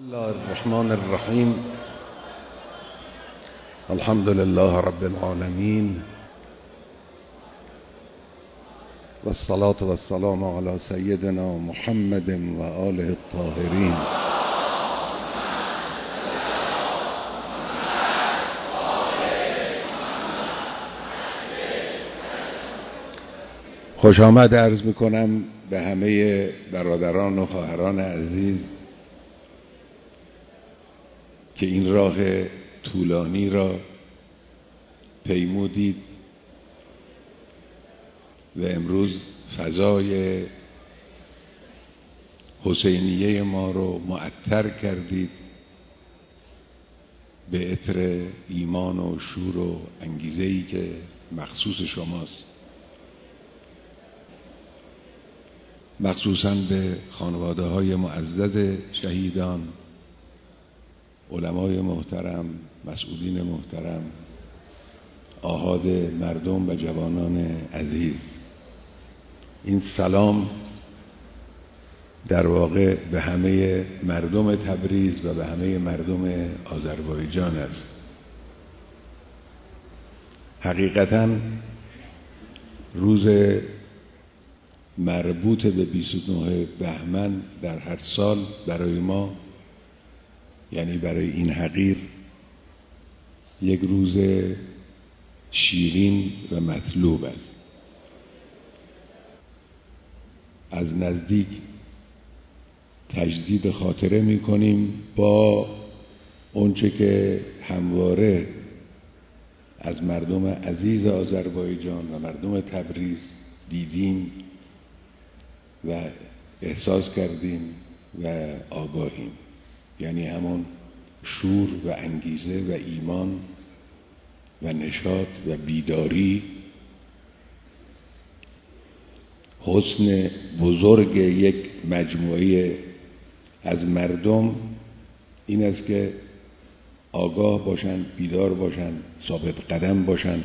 الله الرحمن الرحیم. الحمد لله رب العالمین و الصلاة و السلام علی سیدنا محمد و آله الطاهرین. خوش آمد عرض میکنم به همه برادران و خواهران عزیز که این راه طولانی را پیمودید و امروز فضای حسینیه ما رو معطر کردید به عطر ایمان و شور و انگیزه‌ای که مخصوص شماست، مخصوصاً به خانواده های معزز شهیدان، علمای محترم، مسئولین محترم، آحاد مردم و جوانان عزیز. این سلام در واقع به همه مردم تبریز و به همه مردم آذربایجان است. حقیقتاً روز مربوط به 29 بهمن در هر سال برای ما، یعنی برای این حقیر، یک روز شیرین و مطلوب است. از نزدیک تجدید خاطره می کنیم با اونچه که همواره از مردم عزیز آذربایجان و مردم تبریز دیدیم و احساس کردیم و آگاهیم، یعنی همون شور و انگیزه و ایمان و نشاط و بیداری. حسن بزرگ یک مجموعه از مردم این است که آگاه باشند، بیدار باشند، ثابت قدم باشند،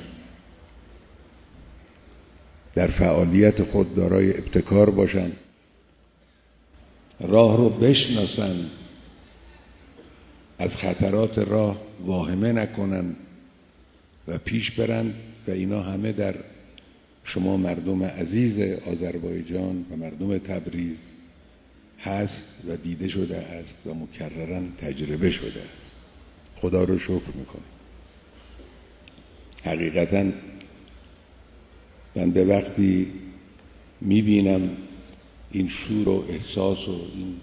در فعالیت خود دارای ابتکار باشند، راه رو بشناسند، از خطرات راه واهمه نکنند و پیش برند. و اینا همه در شما مردم عزیز آذربایجان و مردم تبریز هست و دیده شده است و مکرراً تجربه شده است. خدا رو شکر میکنم. حقیقتاً بنده وقتی میبینم این شور و احساس و این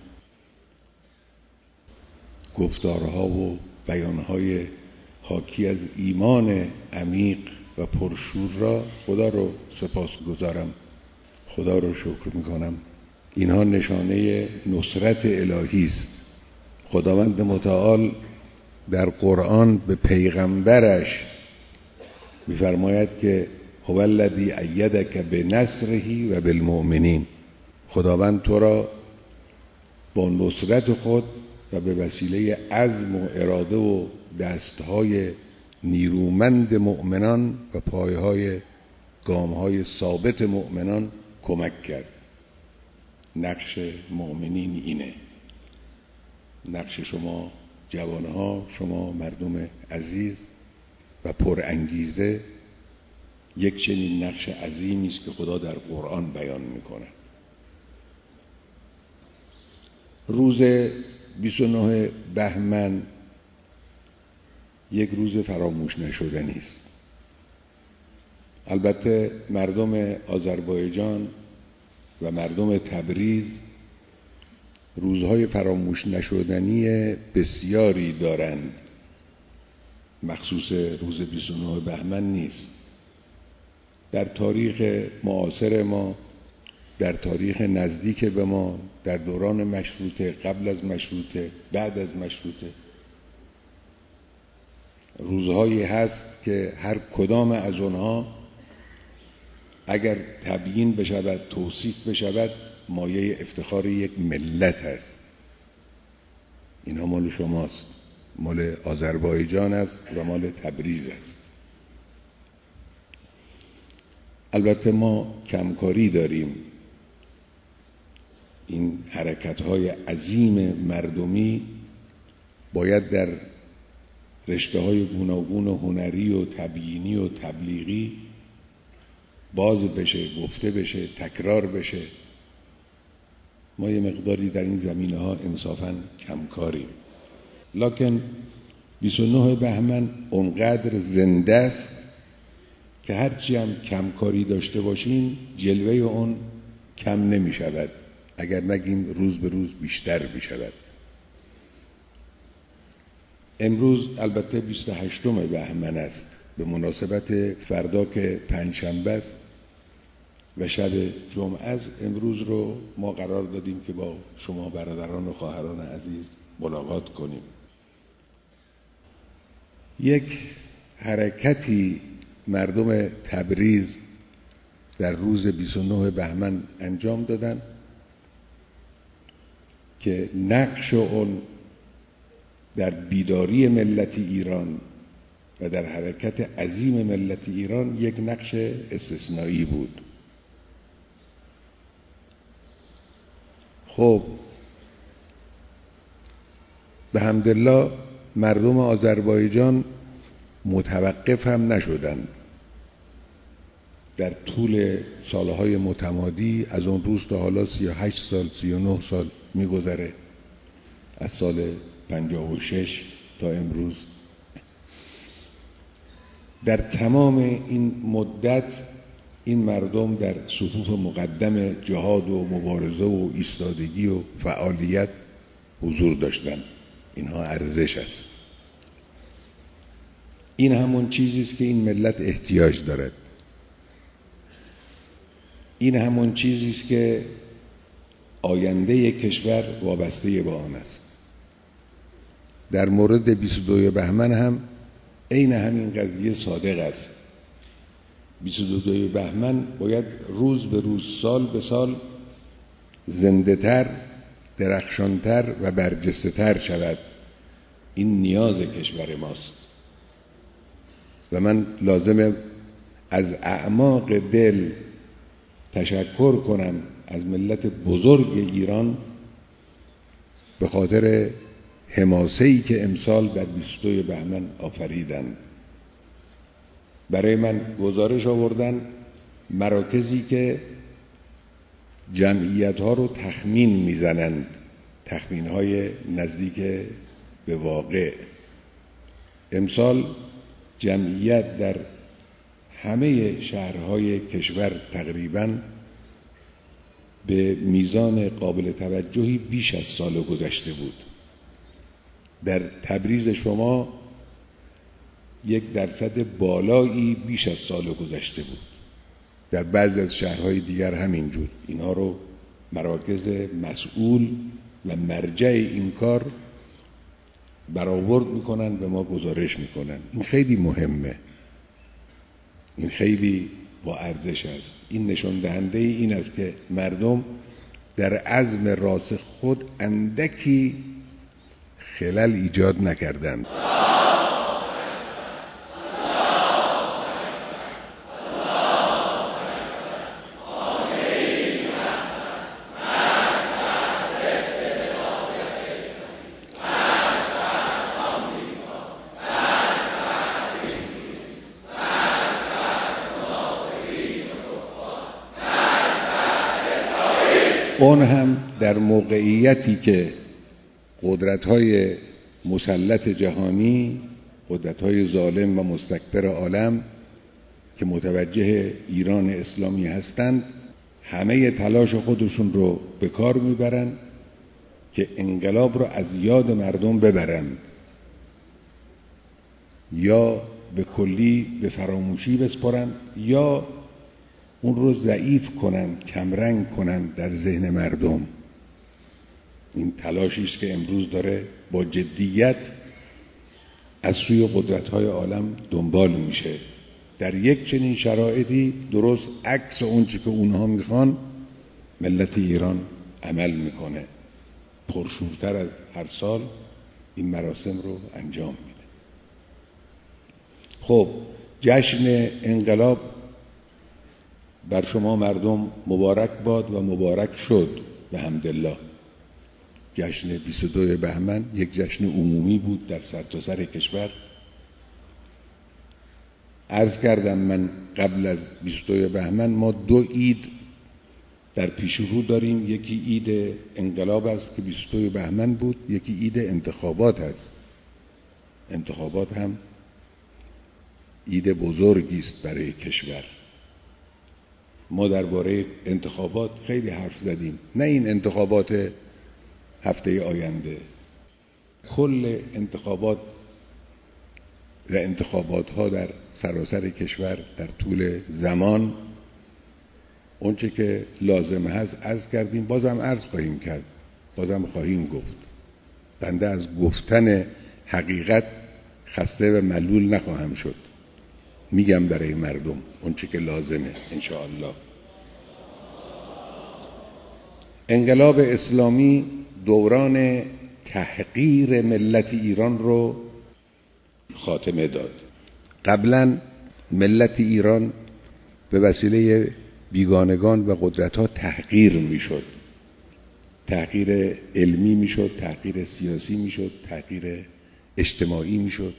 گفتارها و بیانهای حاکی از ایمان عمیق و پرشور را، خدا رو سپاس گذارم، خدا رو شکر میکنم. اینها نشانه نصرت الهی است. خداوند متعال در قرآن به پیغمبرش میفرماید که هو الذی ایدک بنصره و بالمؤمنین. خداوند تو را با نصرت خود و به وسیله عزم و اراده و دستهای نیرومند مؤمنان و پایهای گامهای ثابت مؤمنان کمک کرد. نقش مؤمنین اینه. نقش شما جوانها، شما مردم عزیز و پر انگیزه، یک چنین نقش عظیمی است که خدا در قرآن بیان میکنه. روز 29 بهمن یک روز فراموش نشدنی است. البته مردم آذربایجان و مردم تبریز روزهای فراموش نشدنی بسیاری دارند، مخصوص روز 29 بهمن نیست. در تاریخ معاصر ما، در تاریخ نزدیک به ما، در دوران مشروطه، قبل از مشروطه، بعد از مشروطه، روزهایی هست که هر کدام از اونها اگر تبیین بشود، توصیف بشود، مایه افتخار یک ملت است. اینها مال شماست، مال آذربایجان است و مال تبریز است. البته ما کمکاری داریم. این حرکت‌های عظیم مردمی باید در رشته‌های گوناگون و هنری و تبیینی و تبلیغی باز بشه، گفته بشه، تکرار بشه. ما یه مقداری در این زمینه‌ها انصافاً کمکاریم. لکن 29 بهمن اونقدر زنده است که هرچی هم کمکاری داشته باشیم جلوه اون کم نمی شود، اگر نگیم روز به روز بیشتر می شود. امروز البته 28 بهمن است، به مناسبت فردا که پنجشنبه است و شب جمعه است. امروز رو ما قرار دادیم که با شما برادران و خواهران عزیز ملاقات کنیم. یک حرکتی مردم تبریز در روز 29 بهمن انجام دادن که نقش اون در بیداری ملت ایران و در حرکت عظیم ملت ایران یک نقش استثنایی بود. خب به حمدالله مردم آذربایجان متوقف هم نشدند. در طول سالهای متمادی از اون روز تا حالا 38 سال 39 سال میگذره، از سال 56 تا امروز، در تمام این مدت این مردم در صفوف مقدم جهاد و مبارزه و ایستادگی و فعالیت حضور داشتند. اینها ارزش است. این همون چیزی است که این ملت احتیاج دارد. این همون چیزی است که آینده کشور وابسته با آن است. در مورد 22 بهمن هم عین همین قضیه صادق است. 22 بهمن باید روز به روز، سال به سال زنده تر، درخشانتر و برجسته تر شود. این نیاز کشور ماست و من لازمه از اعماق دل تشکر کنم از ملت بزرگ ایران به خاطر حماسه‌ای که امسال در 22 بهمن آفریدند. برای من گزارش آوردن مراکزی که جمعیت‌ها رو تخمین میزنند، تخمین‌های نزدیک به واقع. امسال جمعیت در همه شهرهای کشور تقریباً به میزان قابل توجهی بیش از سال گذشته بود. در تبریز شما 1% بالایی بیش از سال گذشته بود. در بعضی از شهرهای دیگر همینجور. اینها رو مراکز مسئول و مرجع این کار برآورد میکنن، به ما گزارش میکنن. این خیلی مهمه، این خیلی با ارزش است. این نشان دهنده این است که مردم در عزم راسخ خود اندکی خلل ایجاد نکردند. اون هم در موقعیتی که قدرت‌های مسلط جهانی، قدرت‌های ظالم و مستکبر عالم که متوجه ایران اسلامی هستند، همه تلاش خودشون رو به کار میبرند که انقلاب رو از یاد مردم ببرند یا به کلی به فراموشی بسپارند یا اون رو ضعیف کنند، کمرنگ کنند در ذهن مردم. این تلاشی است که امروز داره با جدیت از سوی قدرت‌های عالم دنبال میشه. در یک چنین شرایطی درست عکس اونچه که اونها میخوان ملت ایران عمل میکنه. پرشورتر از هر سال این مراسم رو انجام میده. خب جشن انقلاب بر شما مردم مبارک باد و مبارک شد به حمدالله جشن 22 بهمن یک جشن عمومی بود در سرتاسر کشور. عرض کردم من قبل از 22 بهمن ما 2 عید در پیش رو داریم. یکی عید انقلاب است که 22 بهمن بود، یکی عید انتخابات است. انتخابات هم عید بزرگی است برای کشور. ما درباره انتخابات خیلی حرف زدیم، نه این انتخابات هفته آینده، کل انتخابات و انتخابات ها در سراسر کشور در طول زمان. اونچه که لازم هست عرض کردیم، بازم عرض خواهیم کرد، بازم خواهیم گفت. بنده از گفتن حقیقت خسته و ملول نخواهم شد. میگم برای مردم اونچه که لازمه انشاءالله. انقلاب اسلامی دوران تحقیر ملت ایران رو خاتمه داد. قبلا ملت ایران به وسیله بیگانگان و قدرت‌ها تحقیر میشد. تحقیر علمی میشد، تحقیر سیاسی میشد، تحقیر اجتماعی میشد.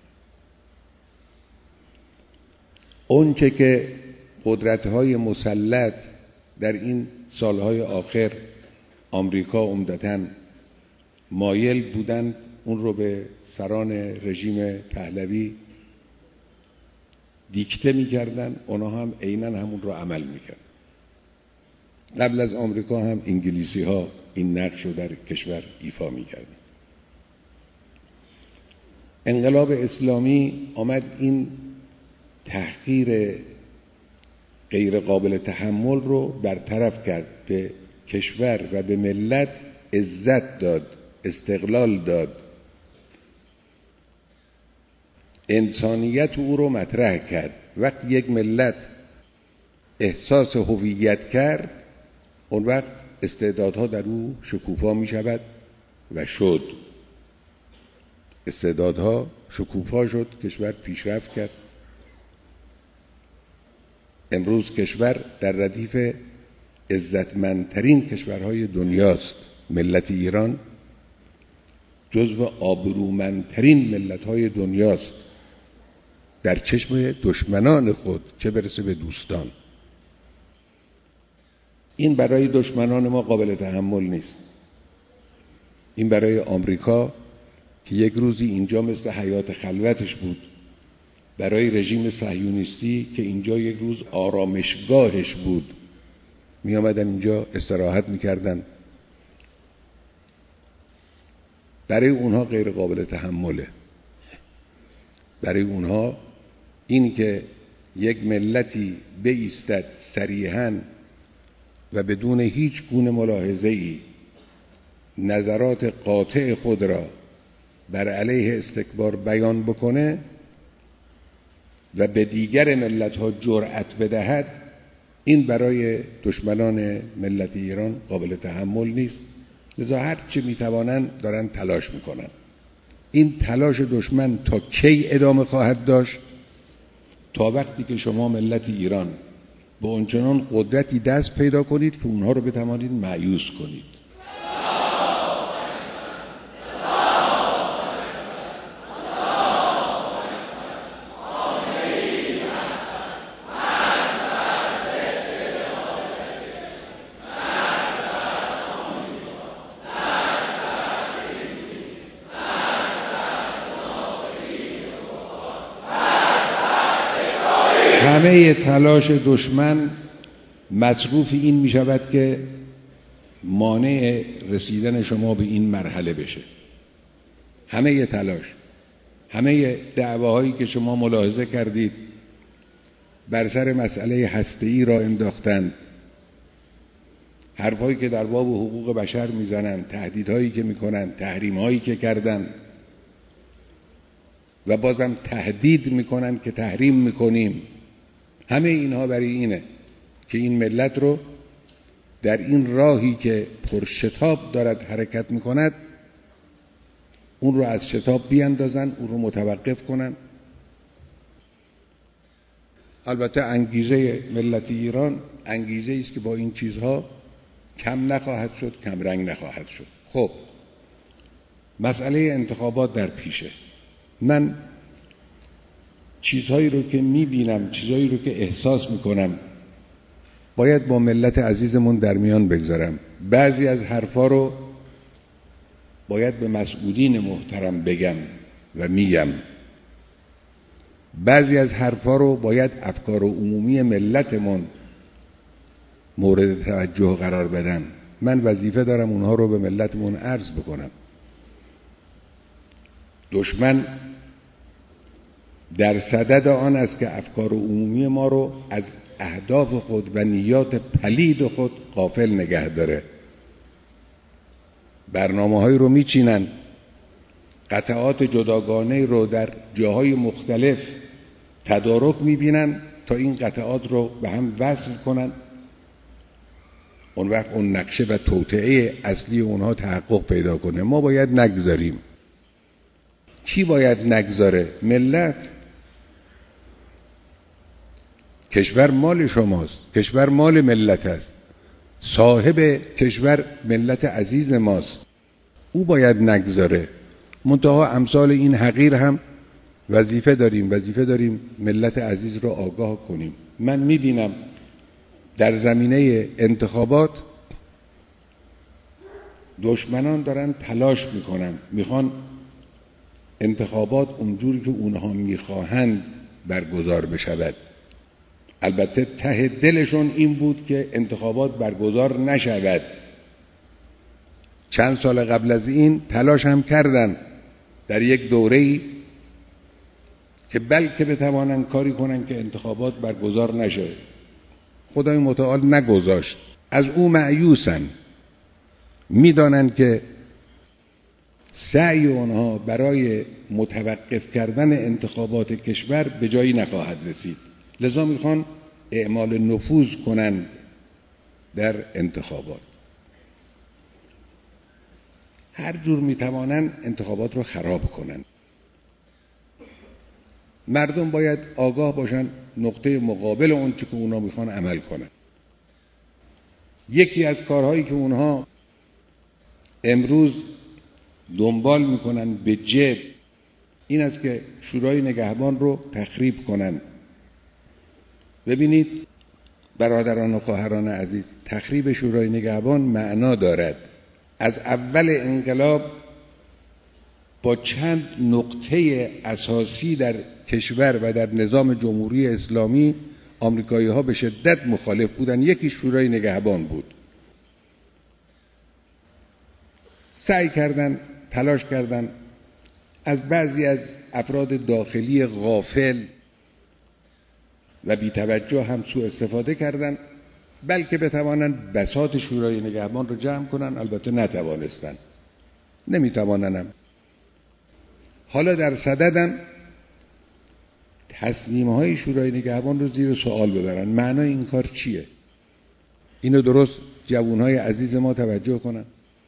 اونچه که قدرت‌های مسلط در این سالهای آخر، آمریکا عمدتاً مایل بودند اون رو به سران رژیم پهلوی دیکته می‌کردن، اونا هم عیناً همون رو عمل می‌کردن. قبل از آمریکا هم انگلیسی‌ها این نقش رو در کشور ایفا می‌کردن. انقلاب اسلامی آمد این تحقیر غیر قابل تحمل رو برطرف کرد، به کشور و به ملت عزت داد، استقلال داد، انسانیت او رو مطرح کرد. وقتی یک ملت احساس هویت کرد، اون وقت استعدادها در او شکوفا می شود و شد. استعدادها شکوفا شد، کشور پیشرفت کرد. امروز کشور در ردیف عزتمندترین کشورهای دنیاست. ملت ایران جزو آبرومندترین ملت‌های دنیاست در چشم دشمنان خود، چه برسه به دوستان. این برای دشمنان ما قابل تحمل نیست. این برای آمریکا که یک روزی اینجا مثل حیات خلوتش بود، برای رژیم صهیونیستی که اینجا یک روز آرامشگاهش بود، می آمدن اینجا استراحت می کردن، برای اونها غیر قابل تحمله. برای اونها این که یک ملتی بایستد صریحاً و بدون هیچ گونه ملاحظه‌ای نظرات قاطع خود را بر علیه استکبار بیان بکنه و به دیگر ملت‌ها جرأت بدهد، این برای دشمنان ملت ایران قابل تحمل نیست. لذا هر چه میتوانند دارن تلاش میکنن. این تلاش دشمن تا کی ادامه خواهد داشت؟ تا وقتی که شما ملت ایران به اونچنان قدرتی دست پیدا کنید که اونها رو بتوانید مایوس کنید. همه تلاش دشمن مصروف این می شود که مانع رسیدن شما به این مرحله بشه. همه تلاش، همه دعواهایی که شما ملاحظه کردید بر سر مسئله هسته‌ای را انداختند، حرفایی که در باب حقوق بشر میزنند، تهدیدهایی که میکنند، تحریمهایی که کردند و بازم تهدید میکنند که تحریم میکنیم، همه اینها برای اینه که این ملت رو در این راهی که پرشتاب دارد حرکت میکند اون رو از شتاب بیاندازن، اون رو متوقف کنن. البته انگیزه ملت ایران انگیزه است که با این چیزها کم نخواهد شد، کم رنگ نخواهد شد. خب مسئله انتخابات در پیشه. من چیزهایی رو که میبینم، چیزهایی رو که احساس میکنم باید با ملت عزیزمون در میان بگذارم. بعضی از حرفا رو باید به مسئولین محترم بگم و میگم. بعضی از حرفا رو باید افکار عمومی ملتمون مورد توجه قرار بدن. من وظیفه دارم اونها رو به ملتمون عرض بکنم. دشمن در صدد آن است که افکار عمومی ما رو از اهداف خود و نیات پلید خود غافل نگه داره. برنامه‌هایی رو میچینن، قطعات جداگانه رو در جاهای مختلف تدارک میبینن تا این قطعات رو به هم وصل کنن. اون وقت اون نقشه و توطئه اصلی اونها تحقق پیدا کنه. ما باید نگذاریم. کی باید نگذاره؟ ملت. کشور مال شماست، کشور مال ملت است، صاحب کشور ملت عزیز ماست، او باید نگذاره. منتها امثال این حقیر هم وظیفه داریم ملت عزیز رو آگاه کنیم. من میبینم در زمینه انتخابات دشمنان دارن تلاش میکنن، میخوان انتخابات اونجوری که اونها میخواهند برگزار بشود. البته ته دلشون این بود که انتخابات برگزار نشود. چند سال قبل از این تلاش هم کردن در یک دوره‌ای که بلکه بتوانن کاری کنن که انتخابات برگزار نشه. خدای متعال نگذاشت. از او مایوسن. میدانن که سعی اونها برای متوقف کردن انتخابات کشور به جایی نخواهد رسید. لذا میخوان اعمال نفوذ کنند در انتخابات. هر جور میتوانند انتخابات رو خراب کنند. مردم باید آگاه باشن نقطه مقابل اون چه که اونا میخوان عمل کنن. یکی از کارهایی که اونها امروز دنبال میکنن به جد این است که شورای نگهبان رو تخریب کنن. ببینید برادران و خواهران عزیز، تخریب شورای نگهبان معنا دارد. از اول انقلاب با چند نقطه اساسی در کشور و در نظام جمهوری اسلامی آمریکایی‌ها به شدت مخالف بودن. یکی شورای نگهبان بود. سعی کردن، تلاش کردن از بعضی از افراد داخلی غافل و بی‌توجه هم سوء استفاده کردن، بلکه بتوانند بساط شورای نگهبان رو جمع کنن. البته نتوانستن، نمیتوانن. حالا در صددن تصمیم‌های شورای نگهبان رو زیر سوال ببرن. معنای این کار چیه؟ اینو درست جوانهای عزیز ما توجه کنن.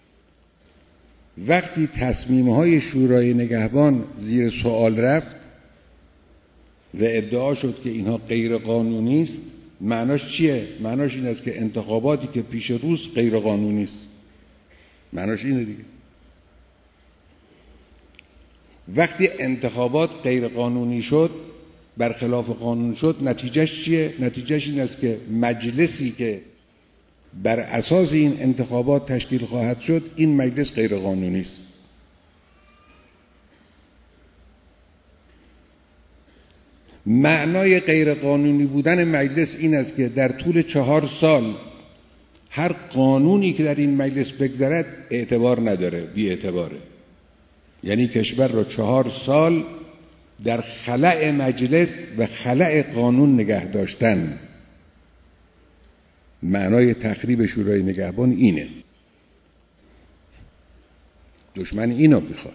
وقتی تصمیم‌های شورای نگهبان زیر سوال رفت و ادعا شد که اینها غیر قانونی است، معناش چیه؟ معناش این است که انتخاباتی که پیش روز غیر قانونی است. معناش اینه دیگه. وقتی انتخابات غیر قانونی شد، برخلاف قانون شد، نتیجهش چیه؟ نتیجهش این است که مجلسی که بر اساس این انتخابات تشکیل خواهد شد، این مجلس غیر قانونی است. معنای غیر قانونی بودن مجلس این است که در طول 4 سال هر قانونی که در این مجلس بگذرد اعتبار نداره، بی اعتباره. یعنی کشور رو 4 سال در خلأ مجلس و خلأ قانون نگه داشتن. معنای تخریب شورای نگهبان اینه. دشمن اینو میخواد.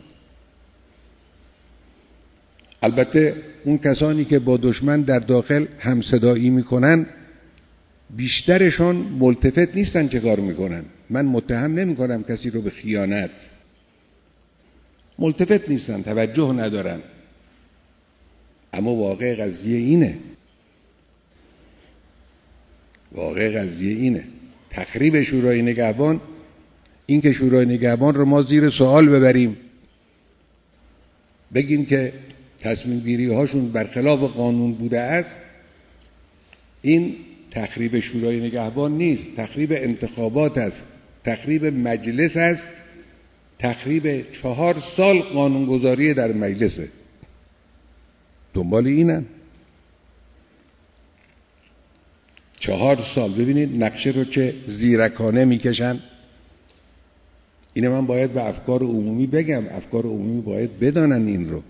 البته اون کسانی که با دشمن در داخل همصدایی میکنن بیشترشون ملتفت نیستن چه کار میکنن. من متهم نمی کنم کسی رو به خیانت، ملتفت نیستن، توجه ندارن. اما واقع قضیه اینه. واقع قضیه اینه. تخریب شورای نگهبان این که شورای نگهبان رو ما زیر سوال ببریم، بگیم که تصمیم گیری هاشون برخلاف قانون بوده است، این تخریب شورای نگهبان نیست، تخریب انتخابات است، تخریب مجلس است، تخریب 4 سال قانونگذاری در مجلسه. دنبال اینن 4 سال. ببینید نقشه رو چه زیرکانه میکشن. اینه من باید به افکار عمومی بگم، افکار عمومی باید بدانن این رو.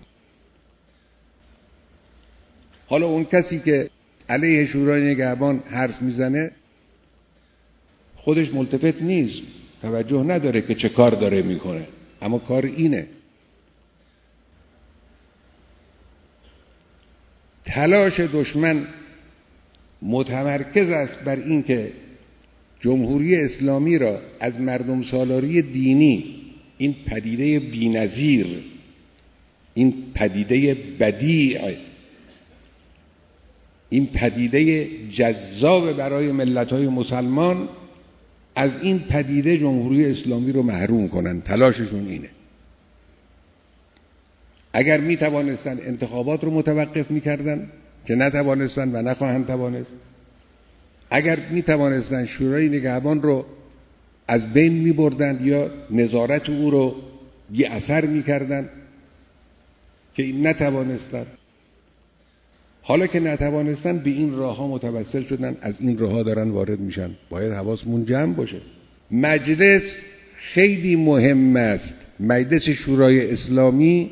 حالا اون کسی که علیه شورای نگهبان حرف میزنه خودش ملتفت نیست، توجه نداره که چه کار داره میکنه، اما کار اینه. تلاش دشمن متمرکز است بر این که جمهوری اسلامی را از مردم سالاری دینی، این پدیده بی‌نظیر، این پدیده بدیع، این پدیده جذاب برای ملت‌های مسلمان، از این پدیده جمهوری اسلامی رو محروم کنن. تلاششون اینه. اگر می توانستن انتخابات رو متوقف می کردن که نتوانستن و نخواهند توانست، اگر می توانستن شورای نگهبان رو از بین می بردن یا نظارت او رو بی اثر می کردن که این نتوانستن. حالا که نتوانستن به این راه ها متوسل شدن، از این راه ها دارن وارد میشن. باید حواسمون جمع باشه. مجلس خیلی مهم است. مجلس شورای اسلامی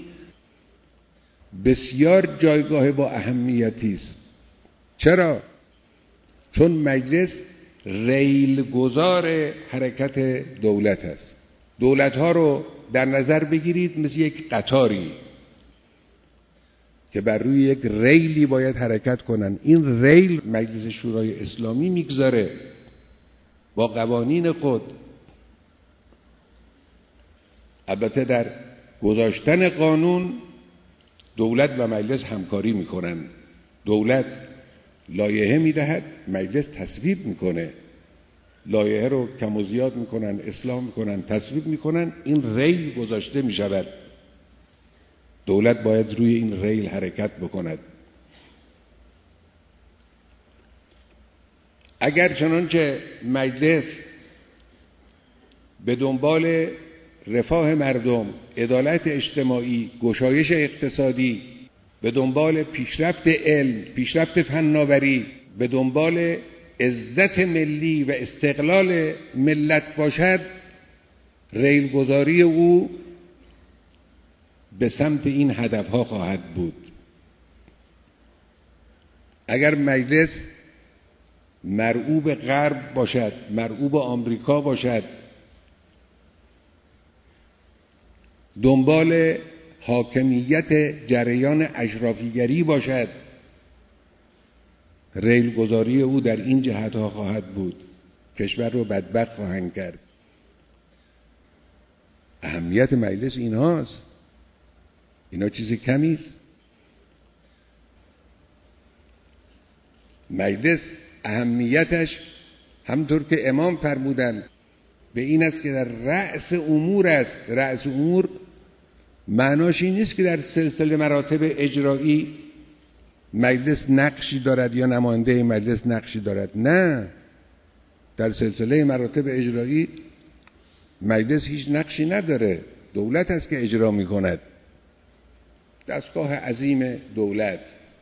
بسیار جایگاه با اهمیتی است. چرا؟ چون مجلس ریلگذار حرکت دولت است. دولت ها رو در نظر بگیرید مثل یک قطاری که بر روی یک ریلی باید حرکت کنن. این ریل مجلس شورای اسلامی میگذاره با قوانین خود. البته در گذاشتن قانون دولت و مجلس همکاری میکنن. دولت لایحه میدهد، مجلس تصویب میکنه. لایحه رو کم و زیاد میکنن، اصلاح میکنن، تصویب میکنن، این ریل گذاشته میشود. دولت باید روی این ریل حرکت بکند. اگر چنانچه مجلس به دنبال رفاه مردم، عدالت اجتماعی، گشایش اقتصادی، به دنبال پیشرفت علم، پیشرفت فناوری، به دنبال عزت ملی و استقلال ملت باشد، ریلگذاری او به سمت این هدفها خواهد بود. اگر مجلس مرعوب غرب باشد، مرعوب آمریکا باشد، دنبال حاکمیت جریان اشرافیگری باشد، ریلگذاری او در این جهتها خواهد بود. کشور رو بدبخت خواهند کرد. اهمیت مجلس اینهاست. اینا چیز کمی است. مجلس اهمیتش همطور که امام فرمودند به این است که در رأس امور است. رأس امور معناش این نیست که در سلسله مراتب اجرایی مجلس نقشی دارد یا نماینده مجلس نقشی دارد. نه، در سلسله مراتب اجرایی مجلس هیچ نقشی نداره. دولت است که اجرا می کند. دستگاه عظیم دولت.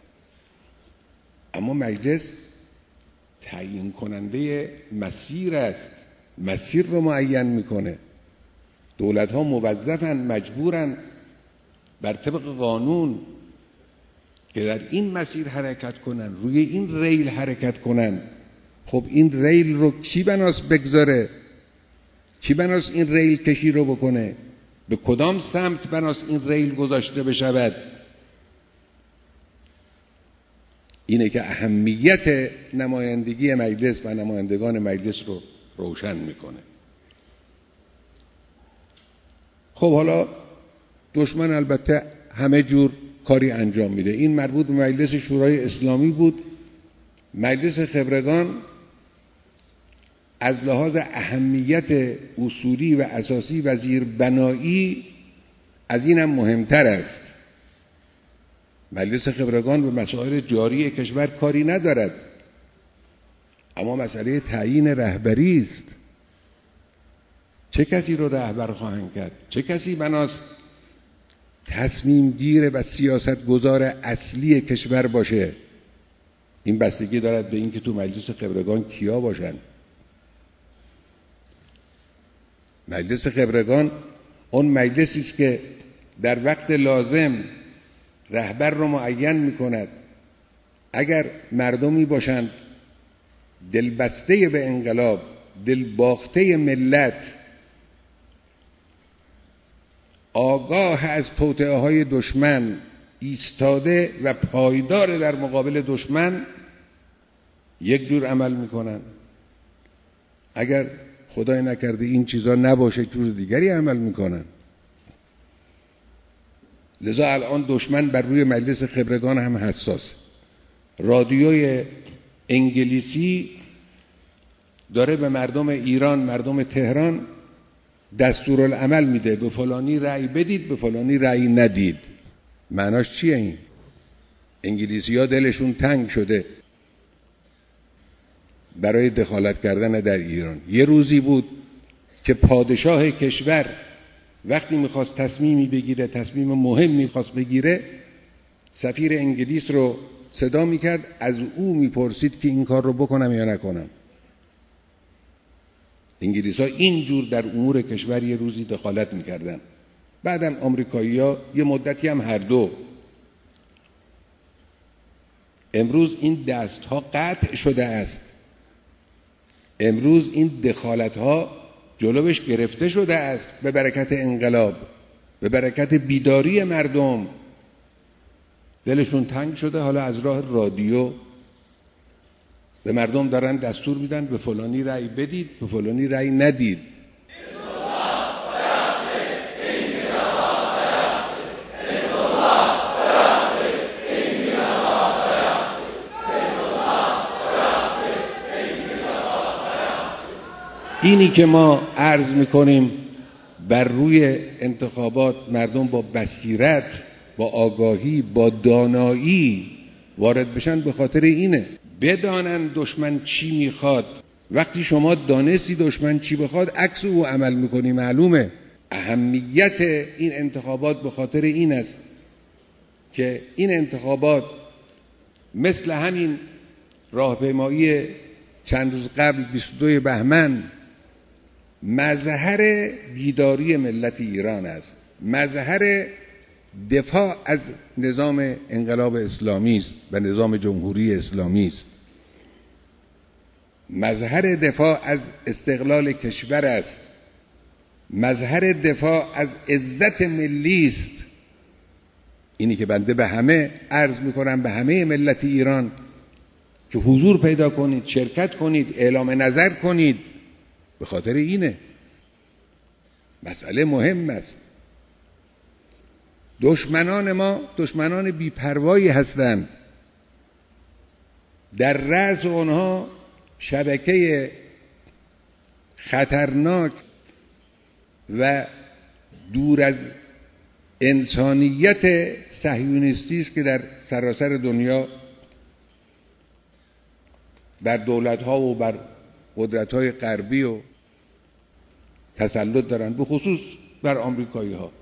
اما مجلس تعیین کننده مسیر است. مسیر رو معین میکنه. دولت ها موظفن، مجبورن بر طبق قانون که در این مسیر حرکت کنن، روی این ریل حرکت کنن. خب این ریل رو کی بناست بگذاره؟ کی بناست این ریل کشی رو بکنه؟ به کدام سمت بناست این ریل گذاشته بشود؟ اینه که اهمیت نمایندگی مجلس و نمایندگان مجلس رو روشن میکنه. خب حالا دشمن البته همه جور کاری انجام میده. این مربوط به مجلس شورای اسلامی بود. مجلس خبرگان از لحاظ اهمیت اصولی و اساسی و زیربنایی از اینم مهمتر است. مجلس خبرگان به مسائل جاری کشور کاری ندارد، اما مسئله تعیین رهبری است. چه کسی رو رهبر خواهند کرد؟ چه کسی بناست تصمیم گیر و سیاست گذار اصلی کشور باشه؟ این بستگی دارد به اینکه تو مجلس خبرگان کیا باشن. مجلس خبرگان اون مجلسی است که در وقت لازم رهبر رو معین میکند. اگر مردمی باشند دلبسته به انقلاب، دلباخته ملت، آگاه از توطئه‌های دشمن، ایستاده و پایدار در مقابل دشمن، یک جور عمل میکنن. اگر خدای نکرده این چیزا نباشه، جور دیگری عمل میکنن. لذا الان دشمن بر روی مجلس خبرگان هم حساس. رادیوی انگلیسی داره به مردم ایران، مردم تهران دستورالعمل میده، به فلانی رأی بدید، به فلانی رأی ندید. معناش چیه این؟ انگلیسی ها دلشون تنگ شده برای دخالت کردن در ایران. یه روزی بود که پادشاه کشور وقتی میخواست تصمیمی بگیره، تصمیم مهم میخواست بگیره، سفیر انگلیس رو صدا میکرد، از او میپرسید که این کار رو بکنم یا نکنم. انگلیس ها اینجور در امور کشور یه روزی دخالت میکردن. بعدم آمریکایی ها یه مدتی هم هر دو. امروز این دست ها قطع شده است. امروز این دخالت ها جلوش گرفته شده است به برکت انقلاب، به برکت بیداری مردم. دلشون تنگ شده، حالا از راه رادیو به مردم دارن دستور میدن به فلانی رأی بدید، به فلانی رأی ندید. اینی که ما عرض میکنیم بر روی انتخابات مردم با بصیرت، با آگاهی، با دانایی وارد بشن، به خاطر اینه. بدانن دشمن چی میخواد. وقتی شما دانستی دشمن چی بخواد، عکس او عمل میکنی. معلومه. اهمیت این انتخابات به خاطر این است که این انتخابات مثل همین راهپیمایی چند روز قبل 22 بهمن مظهر بیداری ملت ایران است، مظهر دفاع از نظام انقلاب اسلامی است و نظام جمهوری اسلامی است، مظهر دفاع از استقلال کشور است، مظهر دفاع از عزت ملی است. اینی که بنده به همه عرض میکنم، به همه ملت ایران، که حضور پیدا کنید، شرکت کنید، اعلام نظر کنید. به خاطر اینه. مسئله مهم است. دشمنان ما دشمنان بی‌پروایی هستند. در رأس اونها شبکه خطرناک و دور از انسانیت صهیونیستی است که در سراسر دنیا بر دولت‌ها و بر قدرت‌های غربی و تسلط دارن، به خصوص بر آمریکایی‌ها.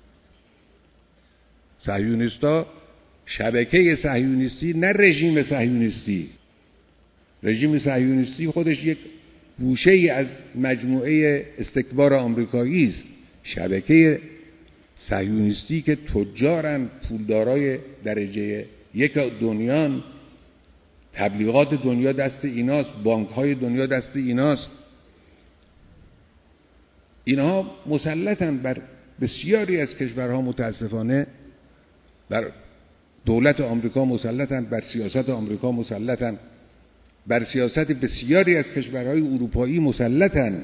صهیونیست‌ها شبکه صهیونیستی، نه رژیم صهیونیستی. رژیم صهیونیستی خودش یک گوشه‌ای از مجموعه استکبار آمریکایی است. شبکه صهیونیستی که تجارن، پولدارای درجه یک دنیان، تبلیغات دنیا دست ایناست، بانک‌های دنیا دست ایناست. اینها مسلطن بر بسیاری از کشورها، متاسفانه بر دولت آمریکا مسلطن، بر سیاست آمریکا مسلطن، بر سیاست بسیاری از کشورهای اروپایی مسلطن.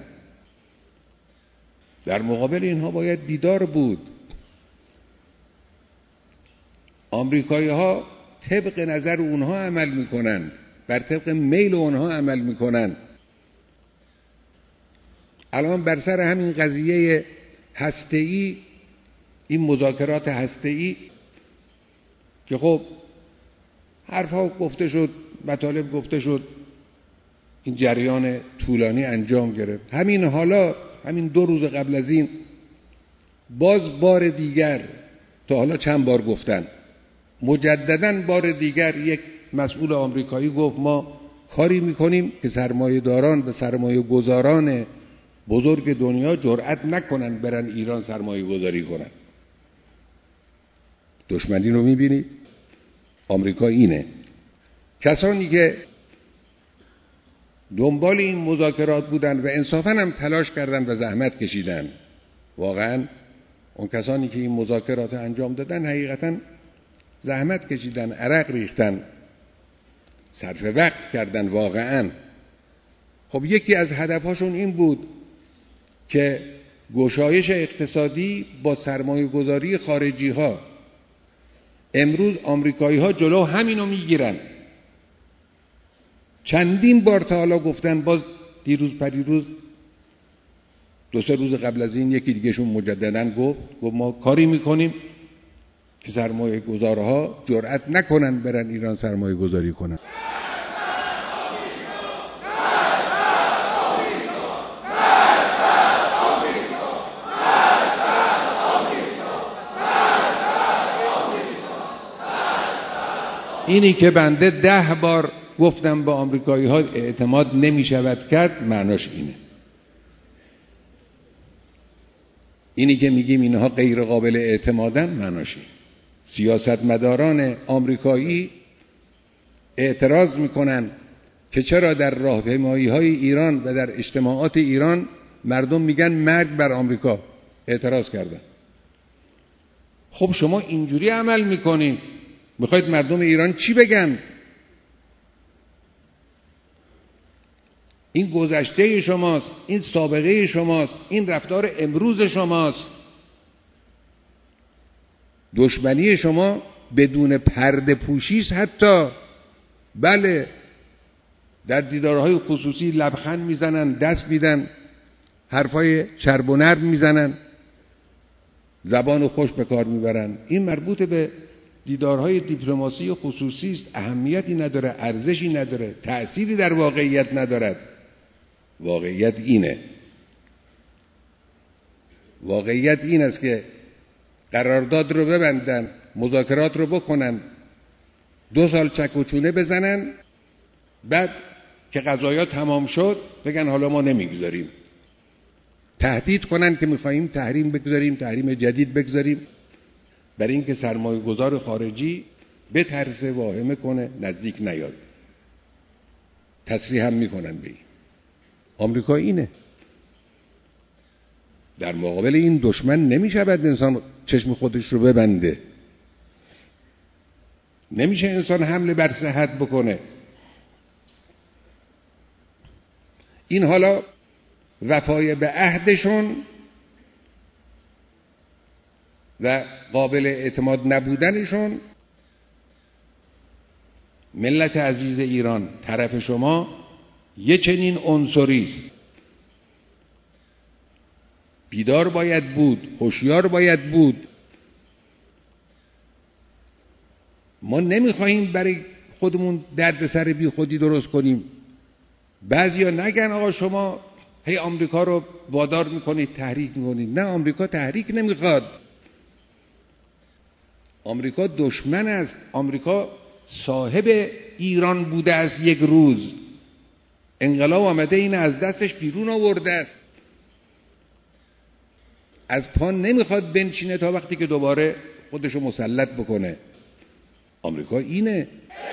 در مقابل اینها باید بیدار بود. آمریکایی‌ها طبق نظر اونها عمل میکنن، بر طبق میل اونها عمل میکنن. الان بر سر همین قضیه هسته‌ای، این مذاکرات هسته‌ای که خب حرفها گفته شد، مطالب گفته شد، این جریان طولانی انجام گرفت. همین حالا، همین 2 روز قبل از این، باز بار دیگر، تا حالا چند بار گفتن، مجدداً بار دیگر یک مسئول آمریکایی گفت ما کاری میکنیم که سرمایه‌داران و سرمایه‌گذاران بزرگ دنیا جرأت نکنن برن ایران سرمایه گذاری کنن. دشمنی رو میبینید؟ آمریکا اینه. کسانی که دنبال این مذاکرات بودن و انصافاً هم تلاش کردن و زحمت کشیدن، واقعاً اون کسانی که این مذاکرات انجام دادن حقیقتاً زحمت کشیدن، عرق ریختن، صرف وقت کردن واقعاً. خب یکی از هدفهاشون این بود که گشایش اقتصادی با سرمایه گذاری خارجی ها. امروز آمریکایی ها جلو همینو میگیرن. چندین بار تا حالا گفتن، باز دیروز پریروز 2-3 روز قبل از این یکی دیگهشون مجدداً گفت ما کاری میکنیم که سرمایه گذارها جرأت نکنن برن ایران سرمایه گذاری کنن. اینی که بنده 10 بار گفتم به آمریکایی ها اعتماد نمی شود کرد، معناش اینه. اینی که میگیم اینها غیر قابل اعتمادن، معناش اینه. سیاستمداران آمریکایی اعتراض میکنن که چرا در راهپیمایی های ایران و در اجتماعات ایران مردم میگن مرگ بر آمریکا. اعتراض کردن. خب شما اینجوری عمل میکنین، میخواید مردم ایران چی بگن؟ این گذشته شماست، این سابقه شماست، این رفتار امروز شماست. دشمنی شما بدون پرده پوشیست. حتی بله، در دیدارهای خصوصی لبخند میزنن، دست میدن، حرفای چرب و نرم میزنن، زبان خوش به کار میبرن. این مربوط به دیدارهای دیپلماسی خصوصی است. اهمیتی نداره، ارزشی نداره، تأثیری در واقعیت ندارد. واقعیت اینه. واقعیت این است که قرارداد رو ببندن، مذاکرات رو بکنن، 2 سال چک و چونه بزنن، بعد که قضایا تمام شد بگن حالا ما نمیگذاریم. تهدید کنن که میخواییم تحریم بگذاریم، تحریم جدید بگذاریم، برای اینکه سرمایه گذار خارجی بترسه، واهمه کنه، نزدیک نیاد. تصریح هم میکنن به این. آمریکا اینه. در مقابل این دشمن نمیشود انسان چشم خودش رو ببنده. نمیشه انسان حمله بر صحت بکنه. این حالا وفای به عهدشون و قابل اعتماد نبودنشون. ملت عزیز ایران، طرف شما یه چنین عنصری است. بیدار باید بود، هوشیار باید بود. ما نمیخواهیم برای خودمون دردسر بی خودی درست کنیم. بعضیا نگن آقا شما هی آمریکا رو وادار میکنید، تحریک میکنید. نه، آمریکا تحریک نمیخواد. آمریکا دشمن است. آمریکا صاحب ایران بوده است. یک روز انقلاب آمده این از دستش بیرون آورده است. از پا نمیخواد بنشینه تا وقتی که دوباره خودشو مسلط بکنه. آمریکا اینه.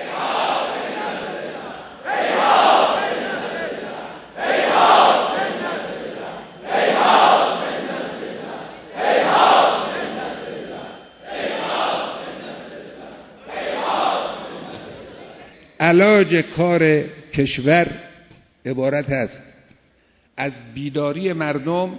علاج کار کشور عبارت است از بیداری مردم،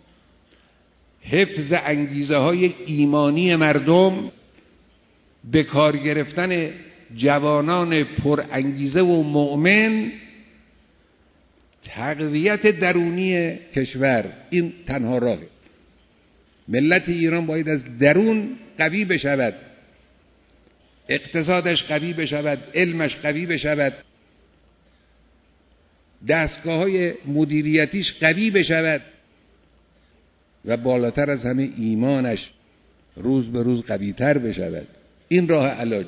حفظ انگیزه های ایمانی مردم، به کار گرفتن جوانان پر انگیزه و مؤمن، تقویت درونی کشور، این تنها راهه. ملت ایران باید از درون قوی بشود، اقتصادش قوی بشود، علمش قوی بشود، دستگاه‌های مدیریتیش قوی بشود و بالاتر از همه ایمانش روز به روز قوی‌تر بشود. این راه علاج.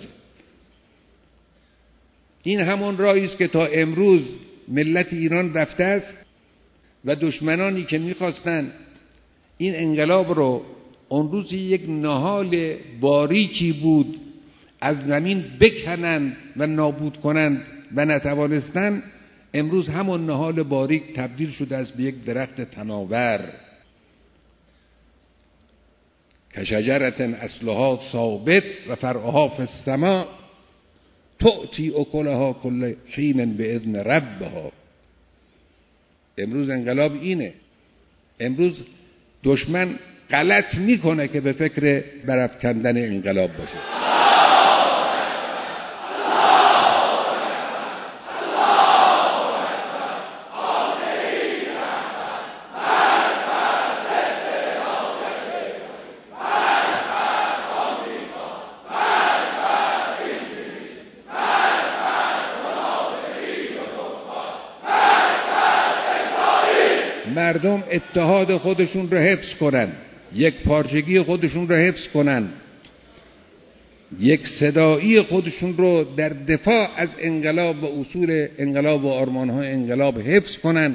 این همون راهی است که تا امروز ملت ایران رفته است و دشمنانی که می‌خواستند این انقلاب رو، اون روز یک نهال باریکی بود، از زمین بکنند و نابود کنند و نتوانستند، امروز همون نهال باریک تبدیل شده است به یک درخت تناور. کشجرة اصلها ثابت و فرعها فی السماء تؤتی اکلها کل حین باذن ربها. امروز انقلاب اینه. امروز دشمن غلط میکنه که به فکر برافکندن انقلاب باشه. مردم اتحاد خودشون رو حفظ کنن، یک پارچگی خودشون رو حفظ کنن، یک صدایی خودشون رو در دفاع از انقلاب و اصول انقلاب و آرمان‌های انقلاب حفظ کنن.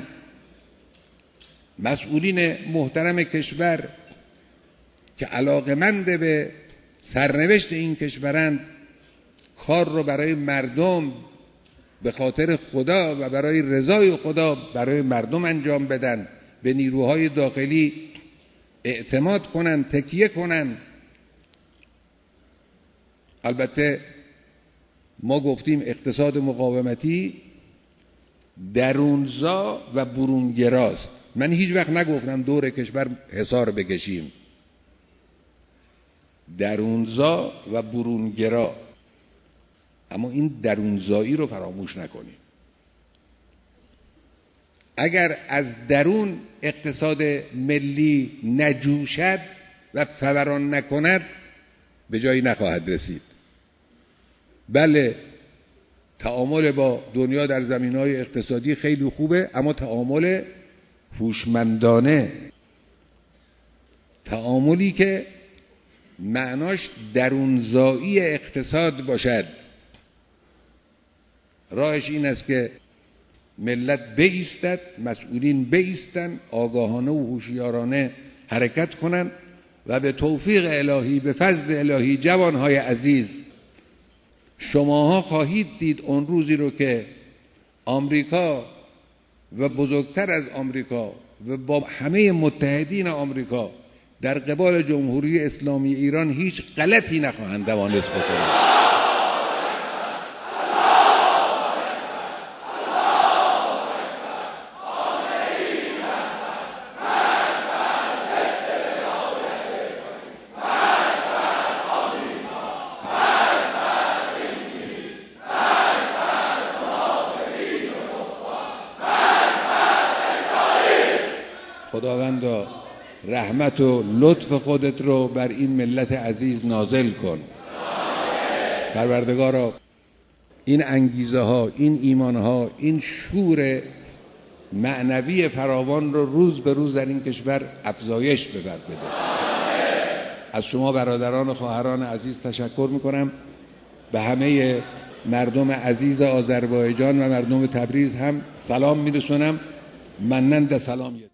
مسئولین محترم کشور که علاقه‌مند به سرنوشت این کشورند، کار رو برای مردم، به خاطر خدا و برای رضای خدا برای مردم انجام بدن، به نیروهای داخلی اعتماد کنن، تکیه کنن. البته ما گفتیم اقتصاد مقاومتی درونزا و برونگراست. من هیچ وقت نگفتم دور کشور حصار بکشیم. درونزا و برونگرا. اما این درونزایی رو فراموش نکنیم. اگر از درون اقتصاد ملی نجوشد و فوران نکند، به جایی نخواهد رسید. بله، تعامل با دنیا در زمینه‌های اقتصادی خیلی خوبه، اما تعامل هوشمندانه، تعاملی که معناش درونزایی اقتصاد باشد. راهش این است که ملت بایستد، مسئولین بایستن، آگاهانه و هوشیارانه حرکت کنند و به توفیق الهی، به فضل الهی، جوانهای عزیز، شماها خواهید دید اون روزی رو که آمریکا و بزرگتر از آمریکا و با همه متحدین آمریکا در قبال جمهوری اسلامی ایران هیچ غلطی نخواهند توانست بکنند. خداوندا رحمت و لطف خودت رو بر این ملت عزیز نازل کن. پروردگارا این انگیزه ها، این ایمان ها، این شور معنوی فراوان رو روز به روز در این کشور افزایش بده. از شما برادران و خواهران عزیز تشکر میکنم. به همه مردم عزیز آذربایجان و مردم تبریز هم سلام میرسونم. مننده سلام.